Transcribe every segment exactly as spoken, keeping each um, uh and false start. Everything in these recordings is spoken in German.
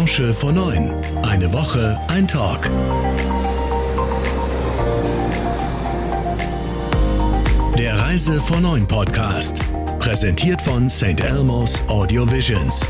Branche vor neun. Eine Woche, ein Talk. Der Reise vor neun Podcast. Präsentiert von Saint Elmo's Audio Visions.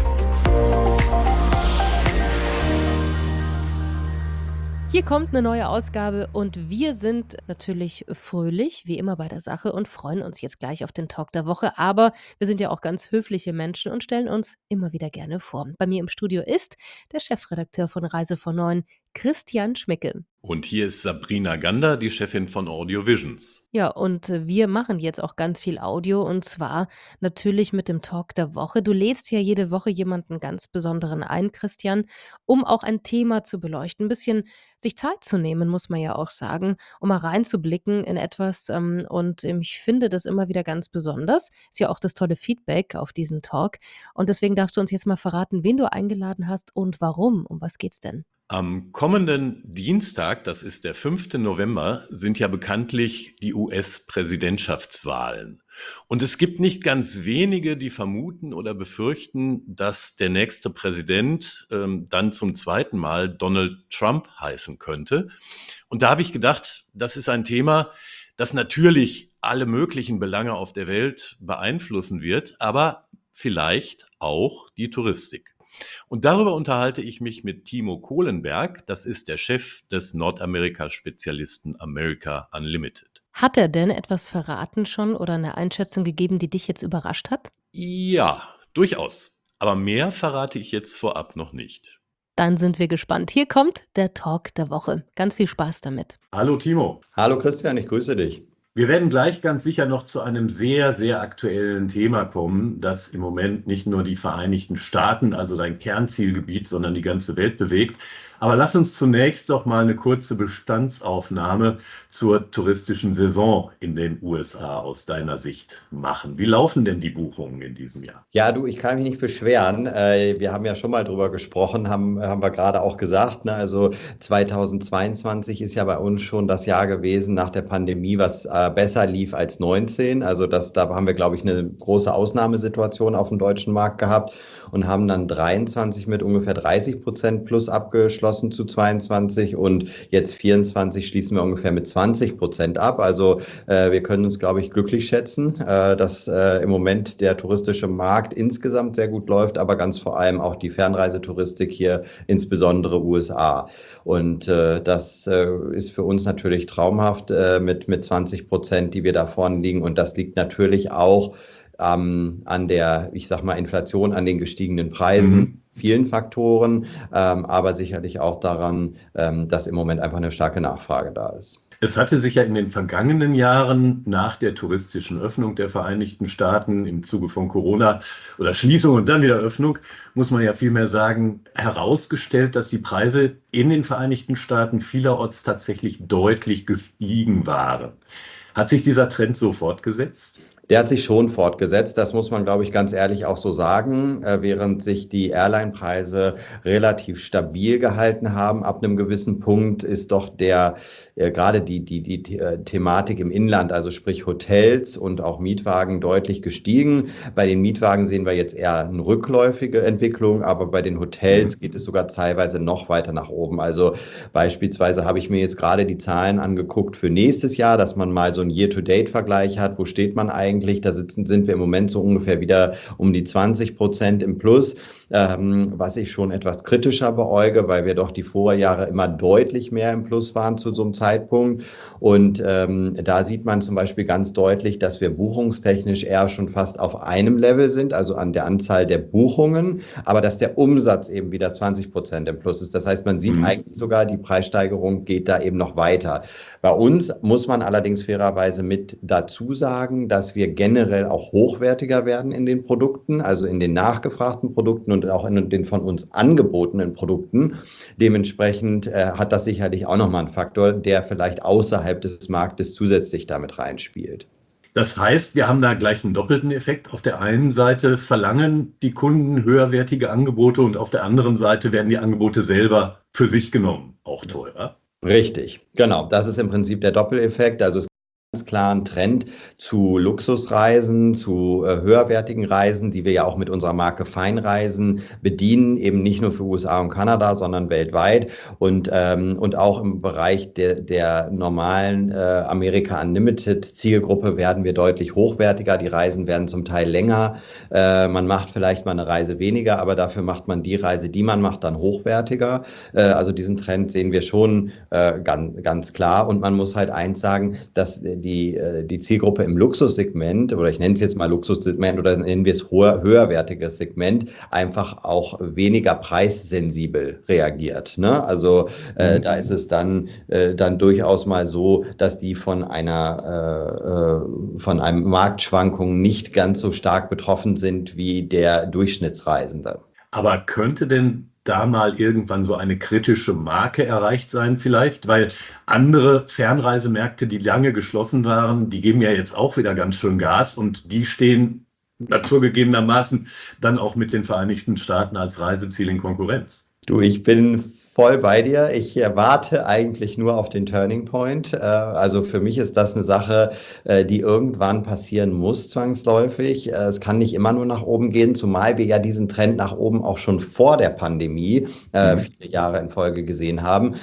Hier kommt eine neue Ausgabe und wir sind natürlich fröhlich, wie immer bei der Sache, und freuen uns jetzt gleich auf den Talk der Woche. Aber wir sind ja auch ganz höfliche Menschen und stellen uns immer wieder gerne vor. Bei mir im Studio ist der Chefredakteur von Reise vor neun, Christian Schmickel. Und hier ist Sabrina Gander, die Chefin von Audio Visions. Ja, und äh, wir machen jetzt auch ganz viel Audio und zwar natürlich mit dem Talk der Woche. Du lädst ja jede Woche jemanden ganz Besonderen ein, Christian, um auch ein Thema zu beleuchten. Ein bisschen sich Zeit zu nehmen, muss man ja auch sagen, um mal reinzublicken in etwas. Ähm, und ähm, ich finde das immer wieder ganz besonders. Ist ja auch das tolle Feedback auf diesen Talk. Und deswegen darfst du uns jetzt mal verraten, wen du eingeladen hast und warum. Um was geht's denn? Am kommenden Dienstag, das ist der fünfte November, sind ja bekanntlich die U S-Präsidentschaftswahlen. Und es gibt nicht ganz wenige, die vermuten oder befürchten, dass der nächste Präsident ähm, dann zum zweiten Mal Donald Trump heißen könnte. Und da habe ich gedacht, das ist ein Thema, das natürlich alle möglichen Belange auf der Welt beeinflussen wird, aber vielleicht auch die Touristik. Und darüber unterhalte ich mich mit Timo Kohlenberg, das ist der Chef des Nordamerika-Spezialisten America Unlimited. Hat er denn etwas verraten schon oder eine Einschätzung gegeben, die dich jetzt überrascht hat? Ja, durchaus. Aber mehr verrate ich jetzt vorab noch nicht. Dann sind wir gespannt. Hier kommt der Talk der Woche. Ganz viel Spaß damit. Hallo Timo. Hallo Christian, ich grüße dich. Wir werden gleich ganz sicher noch zu einem sehr, sehr aktuellen Thema kommen, das im Moment nicht nur die Vereinigten Staaten, also dein Kernzielgebiet, sondern die ganze Welt bewegt. Aber lass uns zunächst doch mal eine kurze Bestandsaufnahme zur touristischen Saison in den U S A aus deiner Sicht machen. Wie laufen denn die Buchungen in diesem Jahr? Ja, du, ich kann mich nicht beschweren. Äh, Wir haben ja schon mal drüber gesprochen, haben, haben wir gerade auch gesagt, ne? Also zweitausendzweiundzwanzig ist ja bei uns schon das Jahr gewesen nach der Pandemie, was äh, besser lief als neunzehn. Also das, da haben wir, glaube ich, eine große Ausnahmesituation auf dem deutschen Markt gehabt und haben dann dreiundzwanzig mit ungefähr dreißig Prozent plus abgeschlossen zu zweiundzwanzig und jetzt vierundzwanzig schließen wir ungefähr mit zwanzig Prozent ab. Also äh, wir können uns, glaube ich, glücklich schätzen, äh, dass äh, im Moment der touristische Markt insgesamt sehr gut läuft, aber ganz vor allem auch die Fernreisetouristik hier, insbesondere U S A. Und äh, das äh, ist für uns natürlich traumhaft äh, mit, mit zwanzig Prozent, die wir da vorne liegen. Und das liegt natürlich auch ähm, an der, ich sag mal, Inflation, an den gestiegenen Preisen. Mhm. Vielen Faktoren, ähm, aber sicherlich auch daran, ähm, dass im Moment einfach eine starke Nachfrage da ist. Es hatte sich ja in den vergangenen Jahren nach der touristischen Öffnung der Vereinigten Staaten im Zuge von Corona oder Schließung und dann wieder Öffnung, muss man ja vielmehr sagen, herausgestellt, dass die Preise in den Vereinigten Staaten vielerorts tatsächlich deutlich gestiegen waren. Hat sich dieser Trend so fortgesetzt? Der hat sich schon fortgesetzt, das muss man, glaube ich, ganz ehrlich auch so sagen, äh, während sich die Airline-Preise relativ stabil gehalten haben. Ab einem gewissen Punkt ist doch der äh, gerade die, die, die, die äh, Thematik im Inland, also sprich Hotels und auch Mietwagen, deutlich gestiegen. Bei den Mietwagen sehen wir jetzt eher eine rückläufige Entwicklung, aber bei den Hotels geht es sogar teilweise noch weiter nach oben. Also beispielsweise habe ich mir jetzt gerade die Zahlen angeguckt für nächstes Jahr, dass man mal so einen Year-to-Date-Vergleich hat. Wo steht man eigentlich? Da sitzen, sind wir im Moment so ungefähr wieder um die zwanzig Prozent im Plus, ähm, was ich schon etwas kritischer beäuge, weil wir doch die Vorjahre immer deutlich mehr im Plus waren zu so einem Zeitpunkt. Und ähm, da sieht man zum Beispiel ganz deutlich, dass wir buchungstechnisch eher schon fast auf einem Level sind, also an der Anzahl der Buchungen, aber dass der Umsatz eben wieder zwanzig Prozent im Plus ist. Das heißt, man sieht mhm. eigentlich sogar, die Preissteigerung geht da eben noch weiter. Bei uns muss man allerdings fairerweise mit dazu sagen, dass wir generell auch hochwertiger werden in den Produkten, also in den nachgefragten Produkten und auch in den von uns angebotenen Produkten. Dementsprechend äh, hat das sicherlich auch nochmal einen Faktor, der vielleicht außerhalb des Marktes zusätzlich damit reinspielt. Das heißt, wir haben da gleich einen doppelten Effekt. Auf der einen Seite verlangen die Kunden höherwertige Angebote und auf der anderen Seite werden die Angebote selber für sich genommen, auch teurer. Richtig, genau. Das ist im Prinzip der Doppeleffekt. Also es ganz klaren Trend zu Luxusreisen, zu äh, höherwertigen Reisen, die wir ja auch mit unserer Marke Feinreisen bedienen, eben nicht nur für U S A und Kanada, sondern weltweit und, ähm, und auch im Bereich der, der normalen äh, America Unlimited Zielgruppe werden wir deutlich hochwertiger. Die Reisen werden zum Teil länger. Äh, man macht vielleicht mal eine Reise weniger, aber dafür macht man die Reise, die man macht, dann hochwertiger. Äh, also diesen Trend sehen wir schon äh, ganz, ganz klar. Und man muss halt eins sagen, dass die, die Zielgruppe im Luxussegment, oder ich nenne es jetzt mal Luxussegment oder nennen wir es höher, höherwertiges Segment, einfach auch weniger preissensibel reagiert. Ne? Also äh, da ist es dann, äh, dann durchaus mal so, dass die von einer äh, von einem Marktschwankung nicht ganz so stark betroffen sind wie der Durchschnittsreisende. Aber könnte denn da mal irgendwann so eine kritische Marke erreicht sein vielleicht? Weil andere Fernreisemärkte, die lange geschlossen waren, die geben ja jetzt auch wieder ganz schön Gas und die stehen naturgegebenermaßen dann auch mit den Vereinigten Staaten als Reiseziel in Konkurrenz. Du, ich bin voll bei dir. Ich warte eigentlich nur auf den Turning Point. Also für mich ist das eine Sache, die irgendwann passieren muss, zwangsläufig. Es kann nicht immer nur nach oben gehen, zumal wir ja diesen Trend nach oben auch schon vor der Pandemie mhm. viele Jahre in Folge gesehen haben.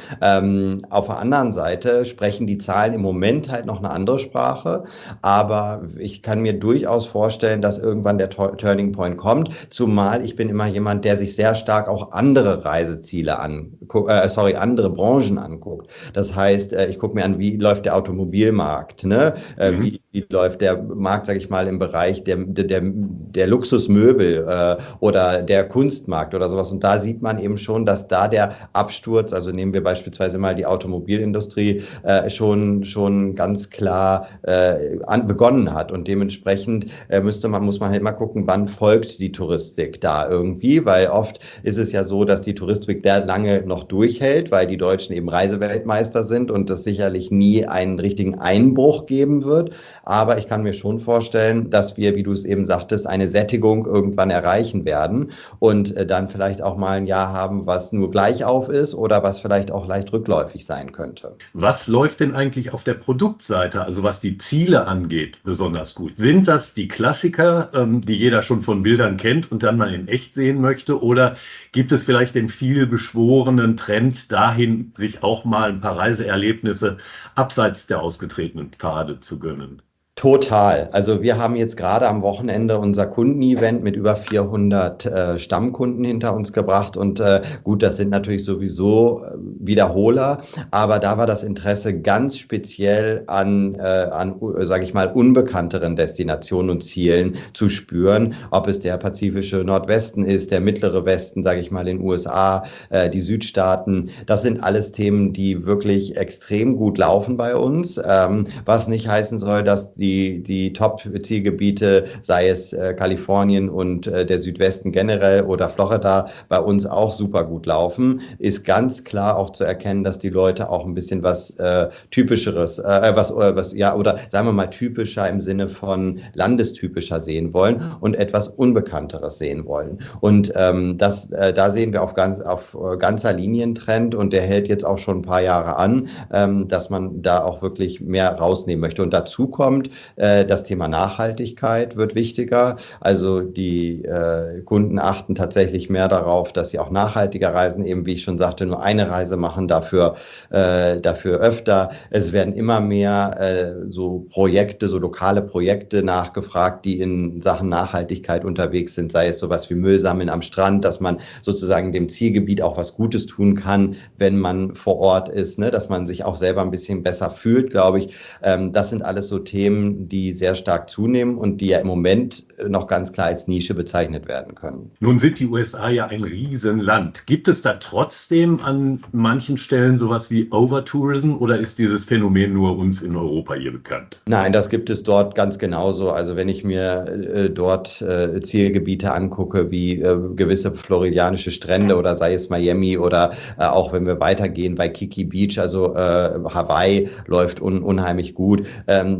Auf der anderen Seite sprechen die Zahlen im Moment halt noch eine andere Sprache, aber ich kann mir durchaus vorstellen, dass irgendwann der Turning Point kommt, zumal ich bin immer jemand, der sich sehr stark auch andere Reiseziele an Äh, sorry, andere Branchen anguckt. Das heißt, äh, ich gucke mir an, wie läuft der Automobilmarkt, ne? Äh, mhm. wie, wie läuft der Markt, sage ich mal, im Bereich der, der, der Luxusmöbel äh, oder der Kunstmarkt oder sowas. Und da sieht man eben schon, dass da der Absturz, also nehmen wir beispielsweise mal die Automobilindustrie, äh, schon, schon ganz klar äh, an, begonnen hat. Und dementsprechend äh, müsste man, muss man halt mal gucken, wann folgt die Touristik da irgendwie, weil oft ist es ja so, dass die Touristik der lange noch durchhält, weil die Deutschen eben Reiseweltmeister sind und es sicherlich nie einen richtigen Einbruch geben wird. Aber ich kann mir schon vorstellen, dass wir, wie du es eben sagtest, eine Sättigung irgendwann erreichen werden und dann vielleicht auch mal ein Jahr haben, was nur gleichauf ist oder was vielleicht auch leicht rückläufig sein könnte. Was läuft denn eigentlich auf der Produktseite, also was die Ziele angeht, besonders gut? Sind das die Klassiker, die jeder schon von Bildern kennt und dann mal in echt sehen möchte? Oder gibt es vielleicht den viel beschworenen Trend dahin, sich auch mal ein paar Reiseerlebnisse abseits der ausgetretenen Pfade zu gönnen? Total. Also wir haben jetzt gerade am Wochenende unser Kundenevent mit über vierhundert äh, Stammkunden hinter uns gebracht und äh, gut, das sind natürlich sowieso äh, Wiederholer, aber da war das Interesse ganz speziell an, äh, an äh, sage ich mal, unbekannteren Destinationen und Zielen zu spüren, ob es der pazifische Nordwesten ist, der mittlere Westen, sage ich mal, in den U S A, äh, die Südstaaten. Das sind alles Themen, die wirklich extrem gut laufen bei uns, ähm, was nicht heißen soll, dass die Die, die Top-Zielgebiete, sei es äh, Kalifornien und äh, der Südwesten generell oder Florida, bei uns auch super gut laufen, ist ganz klar auch zu erkennen, dass die Leute auch ein bisschen was äh, Typischeres, äh, was, äh, was, ja, oder sagen wir mal typischer im Sinne von landestypischer sehen wollen und etwas Unbekannteres sehen wollen. Und ähm, das, äh, da sehen wir auf, ganz, auf äh, ganzer Linientrend und der hält jetzt auch schon ein paar Jahre an, ähm, dass man da auch wirklich mehr rausnehmen möchte. Und dazu kommt, das Thema Nachhaltigkeit wird wichtiger. Also die äh, Kunden achten tatsächlich mehr darauf, dass sie auch nachhaltiger reisen, eben wie ich schon sagte, nur eine Reise machen, dafür, äh, dafür öfter. Es werden immer mehr äh, so Projekte, so lokale Projekte nachgefragt, die in Sachen Nachhaltigkeit unterwegs sind, sei es sowas wie Müll sammeln am Strand, dass man sozusagen dem Zielgebiet auch was Gutes tun kann, wenn man vor Ort ist, ne? Dass man sich auch selber ein bisschen besser fühlt, glaube ich. Ähm, das sind alles so Themen, die sehr stark zunehmen und die ja im Moment noch ganz klar als Nische bezeichnet werden können. Nun sind die U S A ja ein Riesenland. Gibt es da trotzdem an manchen Stellen sowas wie Overtourism oder ist dieses Phänomen nur uns in Europa hier bekannt? Nein, das gibt es dort ganz genauso. Also wenn ich mir äh, dort äh, Zielgebiete angucke, wie äh, gewisse floridianische Strände oder sei es Miami oder äh, auch wenn wir weitergehen bei Kiki Beach, also äh, Hawaii läuft un unheimlich gut. Ähm, da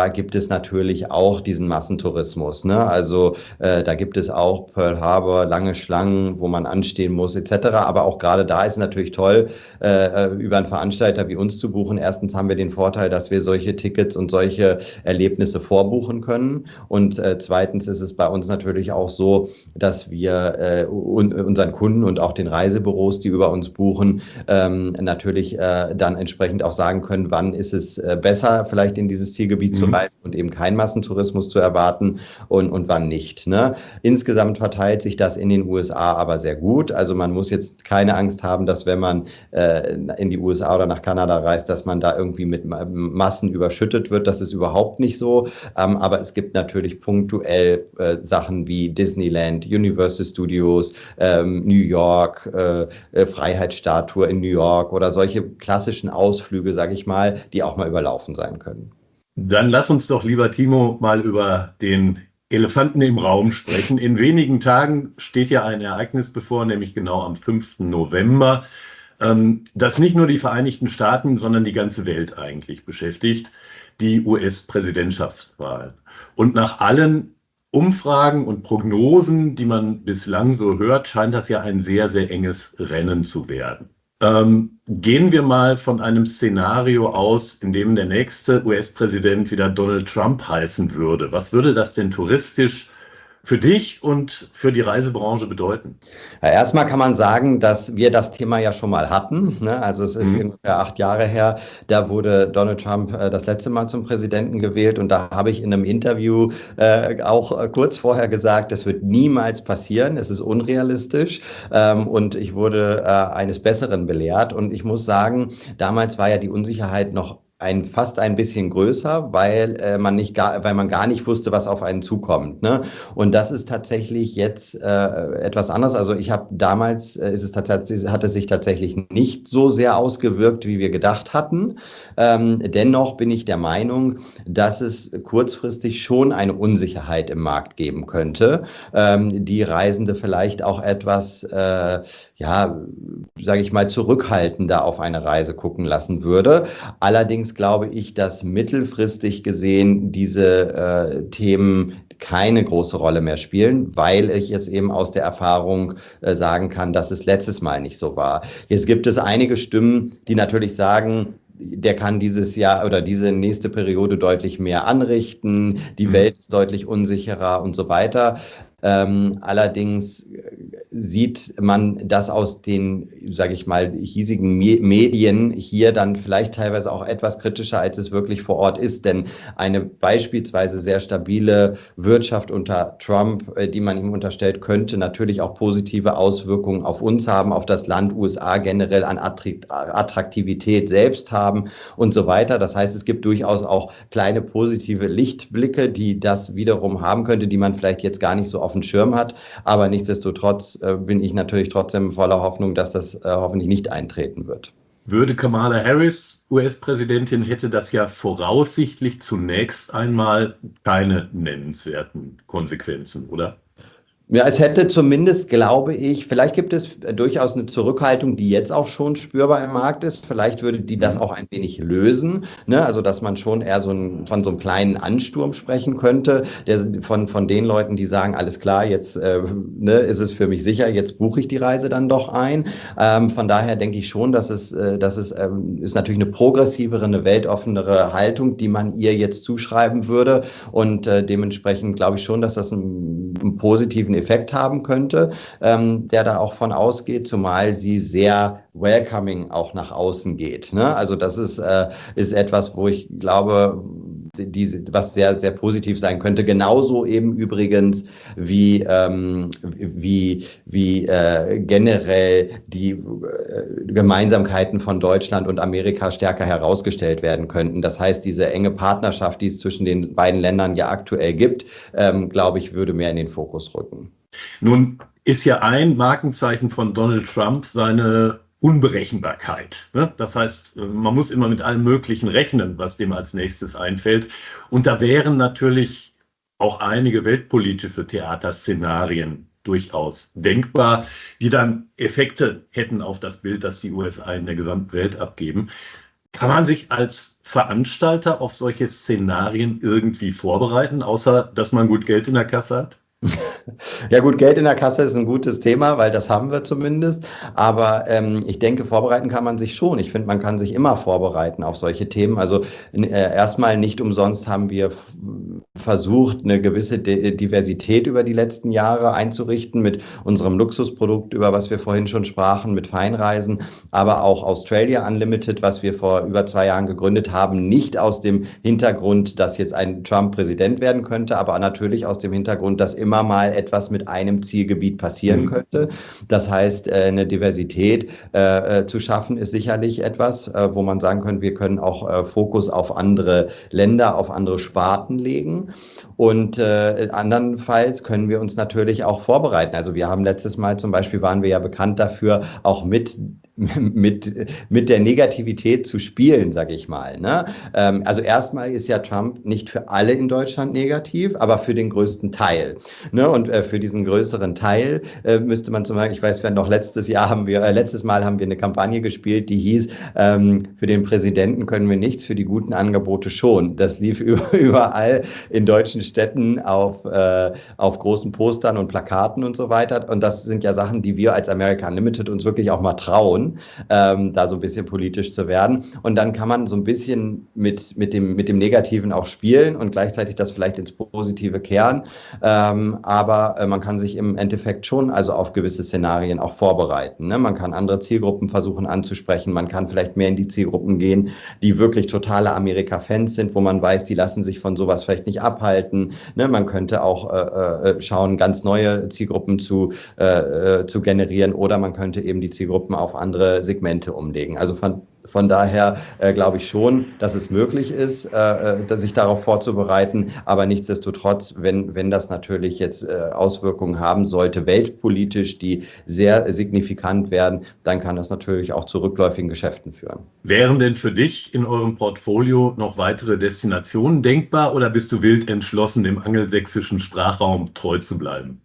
da gibt es natürlich auch diesen Massentourismus, ne? Also äh, da gibt es auch Pearl Harbor, lange Schlangen, wo man anstehen muss et cetera. Aber auch gerade da ist es natürlich toll, äh, über einen Veranstalter wie uns zu buchen. Erstens haben wir den Vorteil, dass wir solche Tickets und solche Erlebnisse vorbuchen können. Und äh, zweitens ist es bei uns natürlich auch so, dass wir äh, un unseren Kunden und auch den Reisebüros, die über uns buchen, ähm, natürlich äh, dann entsprechend auch sagen können, wann ist es äh, besser, vielleicht in dieses Zielgebiet mhm. zu reisen und eben keinen Massentourismus zu erwarten und, und wann nicht, ne? Insgesamt verteilt sich das in den U S A aber sehr gut. Also man muss jetzt keine Angst haben, dass wenn man äh, in die U S A oder nach Kanada reist, dass man da irgendwie mit Massen überschüttet wird. Das ist überhaupt nicht so. Ähm, aber es gibt natürlich punktuell äh, Sachen wie Disneyland, Universal Studios, ähm, New York, äh, äh, Freiheitsstatue in New York oder solche klassischen Ausflüge, sage ich mal, die auch mal überlaufen sein können. Dann lass uns doch, lieber Timo, mal über den Elefanten im Raum sprechen. In wenigen Tagen steht ja ein Ereignis bevor, nämlich genau am fünften November, ähm, das nicht nur die Vereinigten Staaten, sondern die ganze Welt eigentlich beschäftigt, die U S-Präsidentschaftswahlen. Und nach allen Umfragen und Prognosen, die man bislang so hört, scheint das ja ein sehr, sehr enges Rennen zu werden. Ähm, gehen wir mal von einem Szenario aus, in dem der nächste U S-Präsident wieder Donald Trump heißen würde. Was würde das denn touristisch für dich und für die Reisebranche bedeuten? Ja, erstmal kann man sagen, dass wir das Thema ja schon mal hatten, ne? Also es ist mhm. ungefähr acht Jahre her, da wurde Donald Trump äh, das letzte Mal zum Präsidenten gewählt und da habe ich in einem Interview äh, auch äh, kurz vorher gesagt, das wird niemals passieren, es ist unrealistisch, ähm, und ich wurde äh, eines Besseren belehrt und ich muss sagen, damals war ja die Unsicherheit noch ein, fast ein bisschen größer, weil äh, man nicht gar, weil man gar nicht wusste, was auf einen zukommt, ne? Und das ist tatsächlich jetzt äh, etwas anderes. Also ich habe damals äh, ist es tatsächlich, hat es sich tatsächlich nicht so sehr ausgewirkt, wie wir gedacht hatten. Ähm, dennoch bin ich der Meinung, dass es kurzfristig schon eine Unsicherheit im Markt geben könnte, ähm, die Reisende vielleicht auch etwas, äh, ja, sage ich mal, zurückhaltender auf eine Reise gucken lassen würde. Allerdings glaube ich, dass mittelfristig gesehen diese äh, Themen keine große Rolle mehr spielen, weil ich jetzt eben aus der Erfahrung äh, sagen kann, dass es letztes Mal nicht so war. Jetzt gibt es einige Stimmen, die natürlich sagen, der kann dieses Jahr oder diese nächste Periode deutlich mehr anrichten, die mhm. Welt ist deutlich unsicherer und so weiter. Ähm, allerdings sieht man das aus den, sage ich mal, hiesigen Me- Medien hier dann vielleicht teilweise auch etwas kritischer, als es wirklich vor Ort ist. Denn eine beispielsweise sehr stabile Wirtschaft unter Trump, äh, die man ihm unterstellt, könnte natürlich auch positive Auswirkungen auf uns haben, auf das Land U S A generell an Attraktivität selbst haben und so weiter. Das heißt, es gibt durchaus auch kleine positive Lichtblicke, die das wiederum haben könnte, die man vielleicht jetzt gar nicht so auf dem Schirm hat. Aber nichtsdestotrotz äh, bin ich natürlich trotzdem voller Hoffnung, dass das äh, hoffentlich nicht eintreten wird. Würde Kamala Harris U S-Präsidentin, hätte das ja voraussichtlich zunächst einmal keine nennenswerten Konsequenzen, oder? Ja, es hätte zumindest, glaube ich, vielleicht gibt es durchaus eine Zurückhaltung, die jetzt auch schon spürbar im Markt ist. Vielleicht würde die das auch ein wenig lösen, ne? Also, dass man schon eher so ein, von so einem kleinen Ansturm sprechen könnte, der, von, von den Leuten, die sagen, alles klar, jetzt äh, ne, ist es für mich sicher, jetzt buche ich die Reise dann doch ein. Ähm, von daher denke ich schon, dass es, äh, dass es ähm, ist natürlich eine progressivere, eine weltoffenere Haltung, die man ihr jetzt zuschreiben würde. Und äh, dementsprechend glaube ich schon, dass das einen, einen positiven Effekt haben könnte, ähm, der da auch von ausgeht, zumal sie sehr welcoming auch nach außen geht, ne? Also das ist, äh, ist etwas, wo ich glaube, die, was sehr, sehr positiv sein könnte. Genauso eben übrigens wie, ähm, wie, wie äh, generell die äh, Gemeinsamkeiten von Deutschland und Amerika stärker herausgestellt werden könnten. Das heißt, diese enge Partnerschaft, die es zwischen den beiden Ländern ja aktuell gibt, ähm, glaube ich, würde mehr in den Fokus rücken. Nun ist ja ein Markenzeichen von Donald Trump seine Unberechenbarkeit, ne? Das heißt, man muss immer mit allem Möglichen rechnen, was dem als nächstes einfällt. Und da wären natürlich auch einige weltpolitische Theaterszenarien durchaus denkbar, die dann Effekte hätten auf das Bild, das die U S A in der gesamten Welt abgeben. Kann man sich als Veranstalter auf solche Szenarien irgendwie vorbereiten, außer dass man gut Geld in der Kasse hat? Ja gut, Geld in der Kasse ist ein gutes Thema, weil das haben wir zumindest. Aber ähm, ich denke, vorbereiten kann man sich schon. Ich finde, man kann sich immer vorbereiten auf solche Themen. Also äh, erstmal nicht umsonst haben wir f- versucht, eine gewisse D- Diversität über die letzten Jahre einzurichten mit unserem Luxusprodukt, über was wir vorhin schon sprachen, mit Feinreisen, aber auch Australia Unlimited, was wir vor über zwei Jahren gegründet haben, nicht aus dem Hintergrund, dass jetzt ein Trump Präsident werden könnte, aber natürlich aus dem Hintergrund, dass immer mal etwas mit einem Zielgebiet passieren Mhm. könnte. Das heißt, äh, eine Diversität äh, äh, zu schaffen, ist sicherlich etwas, äh, wo man sagen könnte, wir können auch äh, Fokus auf andere Länder, auf andere Sparten legen. Und äh, andernfalls können wir uns natürlich auch vorbereiten. Also wir haben letztes Mal zum Beispiel, waren wir ja bekannt dafür, auch mit mit, mit der Negativität zu spielen, sage ich mal. Ne? Ähm, also erstmal ist ja Trump nicht für alle in Deutschland negativ, aber für den größten Teil. Ne? Und äh, für diesen größeren Teil äh, müsste man zum Beispiel, ich weiß, wir noch letztes Jahr haben wir, äh, letztes Mal haben wir eine Kampagne gespielt, die hieß, ähm, für den Präsidenten können wir nichts, für die guten Angebote schon. Das lief über, überall in deutschen Städten auf, äh, auf großen Postern und Plakaten und so weiter. Und das sind ja Sachen, die wir als America Unlimited uns wirklich auch mal trauen, ähm, da so ein bisschen politisch zu werden. Und dann kann man so ein bisschen mit, mit, dem, mit dem Negativen auch spielen und gleichzeitig das vielleicht ins Positive kehren. Ähm, aber äh, man kann sich im Endeffekt schon also auf gewisse Szenarien auch vorbereiten. Ne? Man kann andere Zielgruppen versuchen anzusprechen. Man kann vielleicht mehr in die Zielgruppen gehen, die wirklich totale Amerika-Fans sind, wo man weiß, die lassen sich von sowas vielleicht nicht abhalten. Ne? Man könnte auch äh, äh, schauen, ganz neue Zielgruppen zu, äh, zu generieren, oder man könnte eben die Zielgruppen auf andere Segmente umlegen. Also von, von daher äh, glaube ich schon, dass es möglich ist, äh, sich darauf vorzubereiten. Aber nichtsdestotrotz, wenn, wenn das natürlich jetzt äh, Auswirkungen haben sollte, weltpolitisch, die sehr signifikant werden, dann kann das natürlich auch zu rückläufigen Geschäften führen. Wären denn für dich in eurem Portfolio noch weitere Destinationen denkbar oder bist du wild entschlossen, dem angelsächsischen Sprachraum treu zu bleiben?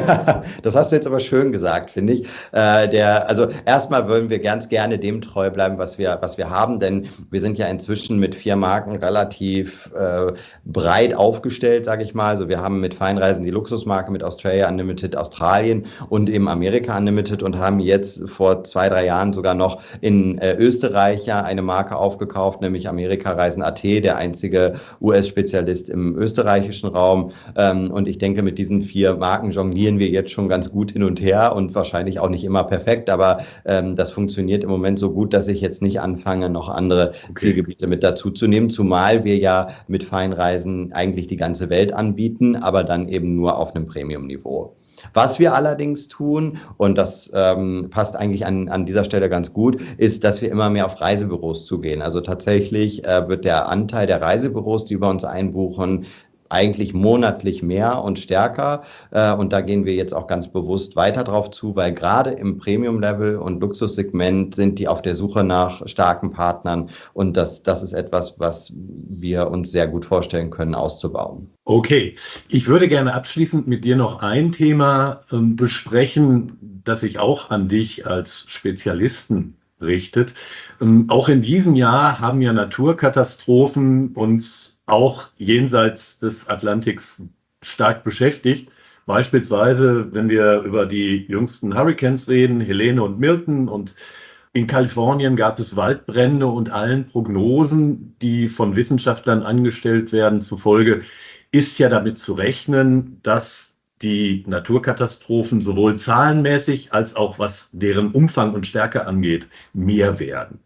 Das hast du jetzt aber schön gesagt, finde ich. Äh, der, also erstmal wollen wir ganz gerne dem treu bleiben, was wir, was wir haben, denn wir sind ja inzwischen mit vier Marken relativ äh, breit aufgestellt, sage ich mal. Also wir haben mit Feinreisen die Luxusmarke, mit Australia Unlimited Australien und eben America Unlimited und haben jetzt vor zwei, drei Jahren sogar noch in äh, Österreich ja eine Marke aufgekauft, nämlich Amerika Reisen Punkt A T, der einzige U S-Spezialist im österreichischen Raum. Ähm, und ich denke, mit diesen vier Marken jonglieren wir jetzt schon ganz gut hin und her und wahrscheinlich auch nicht immer perfekt, aber ähm, das funktioniert im Moment so gut, dass ich jetzt nicht anfange, noch andere okay. Zielgebiete mit dazu zu nehmen, zumal wir ja mit Feinreisen eigentlich die ganze Welt anbieten, aber dann eben nur auf einem Premium-Niveau. Was wir allerdings tun, und das ähm, passt eigentlich an, an dieser Stelle ganz gut, ist, dass wir immer mehr auf Reisebüros zugehen. Also tatsächlich äh, wird der Anteil der Reisebüros, die über uns einbuchen, eigentlich monatlich mehr und stärker. Und da gehen wir jetzt auch ganz bewusst weiter drauf zu, weil gerade im Premium-Level und Luxussegment sind die auf der Suche nach starken Partnern. Und das, das ist etwas, was wir uns sehr gut vorstellen können, auszubauen. Okay, ich würde gerne abschließend mit dir noch ein Thema ähm, besprechen, das sich auch an dich als Spezialisten richtet. Ähm, auch in diesem Jahr haben ja Naturkatastrophen uns auch jenseits des Atlantiks stark beschäftigt. Beispielsweise, wenn wir über die jüngsten Hurricanes reden, Helene und Milton, und in Kalifornien gab es Waldbrände, und allen Prognosen, die von Wissenschaftlern angestellt werden, zufolge ist ja damit zu rechnen, dass die Naturkatastrophen sowohl zahlenmäßig als auch was deren Umfang und Stärke angeht, mehr werden.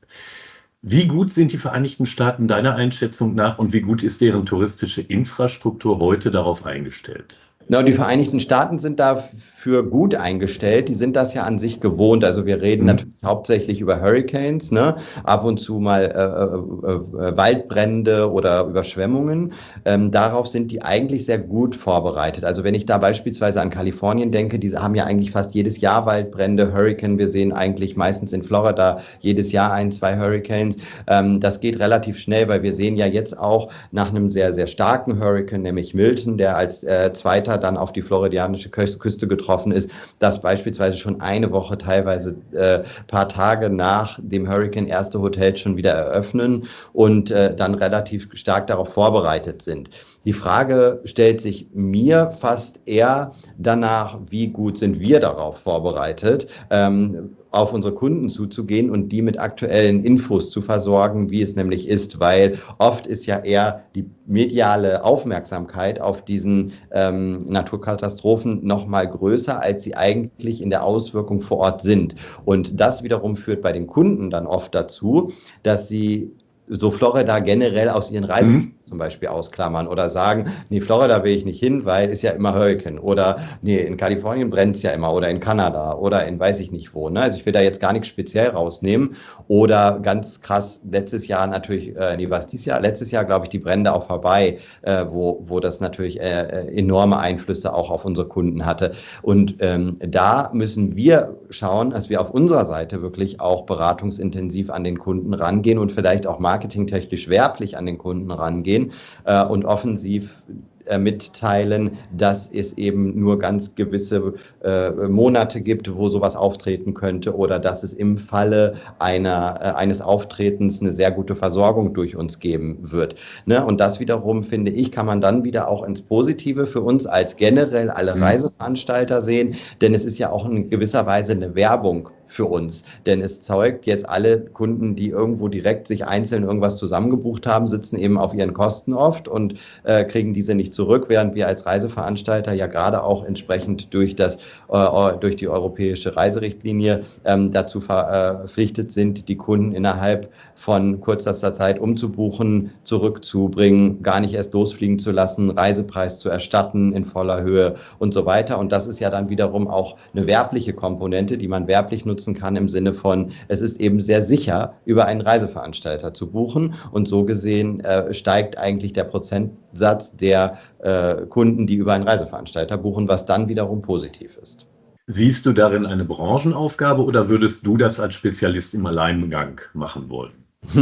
Wie gut sind die Vereinigten Staaten deiner Einschätzung nach und wie gut ist deren touristische Infrastruktur heute darauf eingestellt? Na, die Vereinigten Staaten sind dafür gut eingestellt. Die sind das ja an sich gewohnt. Also wir reden mhm. natürlich hauptsächlich über Hurricanes, ne? Ab und zu mal äh, äh, Waldbrände oder Überschwemmungen. Ähm, darauf sind die eigentlich sehr gut vorbereitet. Also wenn ich da beispielsweise an Kalifornien denke, die haben ja eigentlich fast jedes Jahr Waldbrände, Hurricane. Wir sehen eigentlich meistens in Florida jedes Jahr ein, zwei Hurricanes. Ähm, das geht relativ schnell, weil wir sehen ja jetzt auch nach einem sehr, sehr starken Hurricane, nämlich Milton, der als äh, zweiter dann auf die floridianische Küste getroffen betroffen ist, dass beispielsweise schon eine Woche, teilweise äh, paar Tage nach dem Hurricane erste Hotels schon wieder eröffnen und äh, dann relativ stark darauf vorbereitet sind. Die Frage stellt sich mir fast eher danach, wie gut sind wir darauf vorbereitet, ähm, auf unsere Kunden zuzugehen und die mit aktuellen Infos zu versorgen, wie es nämlich ist, weil oft ist ja eher die mediale Aufmerksamkeit auf diesen ähm, Naturkatastrophen noch mal größer, als sie eigentlich in der Auswirkung vor Ort sind. Und das wiederum führt bei den Kunden dann oft dazu, dass sie so Florida generell aus ihren Reisen mhm. zum Beispiel ausklammern oder sagen, nee, Florida will ich nicht hin, weil ist ja immer Hurricane oder nee, in Kalifornien brennt es ja immer oder in Kanada oder in weiß ich nicht wo. Ne? Also ich will da jetzt gar nichts speziell rausnehmen oder ganz krass, letztes Jahr natürlich, äh, nee, was dieses Jahr? Letztes Jahr, glaube ich, die Brände auf Hawaii, äh, wo, wo das natürlich äh, enorme Einflüsse auch auf unsere Kunden hatte. Und ähm, da müssen wir schauen, dass wir auf unserer Seite wirklich auch beratungsintensiv an den Kunden rangehen und vielleicht auch marketingtechnisch werblich an den Kunden rangehen äh, und offensiv äh, mitteilen, dass es eben nur ganz gewisse äh, Monate gibt, wo sowas auftreten könnte oder dass es im Falle einer, äh, eines Auftretens eine sehr gute Versorgung durch uns geben wird. Ne? Und das wiederum, finde ich, kann man dann wieder auch ins Positive für uns als generell alle mhm. Reiseveranstalter sehen, denn es ist ja auch in gewisser Weise eine Werbung für uns. Denn es zeugt jetzt alle Kunden, die irgendwo direkt sich einzeln irgendwas zusammengebucht haben, sitzen eben auf ihren Kosten oft und äh, kriegen diese nicht zurück, während wir als Reiseveranstalter ja gerade auch entsprechend durch das äh, durch die europäische Reiserichtlinie ähm, dazu verpflichtet sind, die Kunden innerhalb von kürzester Zeit umzubuchen, zurückzubringen, gar nicht erst losfliegen zu lassen, Reisepreis zu erstatten in voller Höhe und so weiter. Und das ist ja dann wiederum auch eine werbliche Komponente, die man werblich nutzen kann im Sinne von, es ist eben sehr sicher, über einen Reiseveranstalter zu buchen. Und so gesehen äh, steigt eigentlich der Prozentsatz der äh, Kunden, die über einen Reiseveranstalter buchen, was dann wiederum positiv ist. Siehst du darin eine Branchenaufgabe oder würdest du das als Spezialist im Alleingang machen wollen?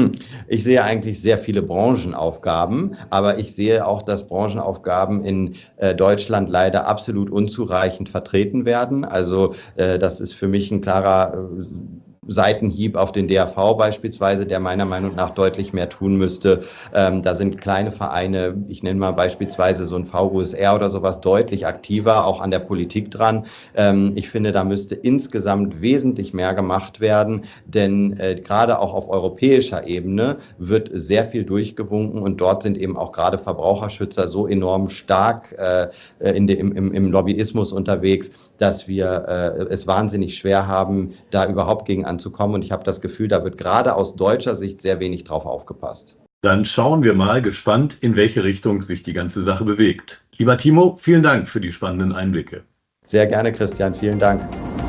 Ich sehe eigentlich sehr viele Branchenaufgaben, aber ich sehe auch, dass Branchenaufgaben in äh, Deutschland leider absolut unzureichend vertreten werden. Also äh, das ist für mich ein klarer äh, Seitenhieb auf den D A V beispielsweise, der meiner Meinung nach deutlich mehr tun müsste. Ähm, da sind kleine Vereine, ich nenne mal beispielsweise so ein V U S R oder sowas, deutlich aktiver, auch an der Politik dran. Ähm, ich finde, da müsste insgesamt wesentlich mehr gemacht werden, denn äh, gerade auch auf europäischer Ebene wird sehr viel durchgewunken und dort sind eben auch gerade Verbraucherschützer so enorm stark äh, in de, im, im Lobbyismus unterwegs, dass wir äh, es wahnsinnig schwer haben, da überhaupt gegen anzukommen. Und ich habe das Gefühl, da wird gerade aus deutscher Sicht sehr wenig drauf aufgepasst. Dann schauen wir mal gespannt, in welche Richtung sich die ganze Sache bewegt. Lieber Timo, vielen Dank für die spannenden Einblicke. Sehr gerne, Christian. Vielen Dank.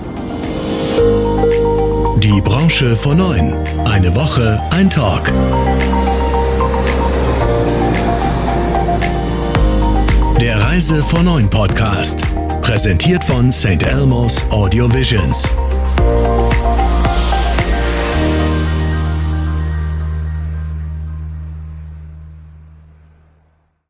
Die Branche vor neun. Eine Woche, ein Talk. Der Reise vor neun Podcast. Präsentiert von Saint Elmo's Audio Visions.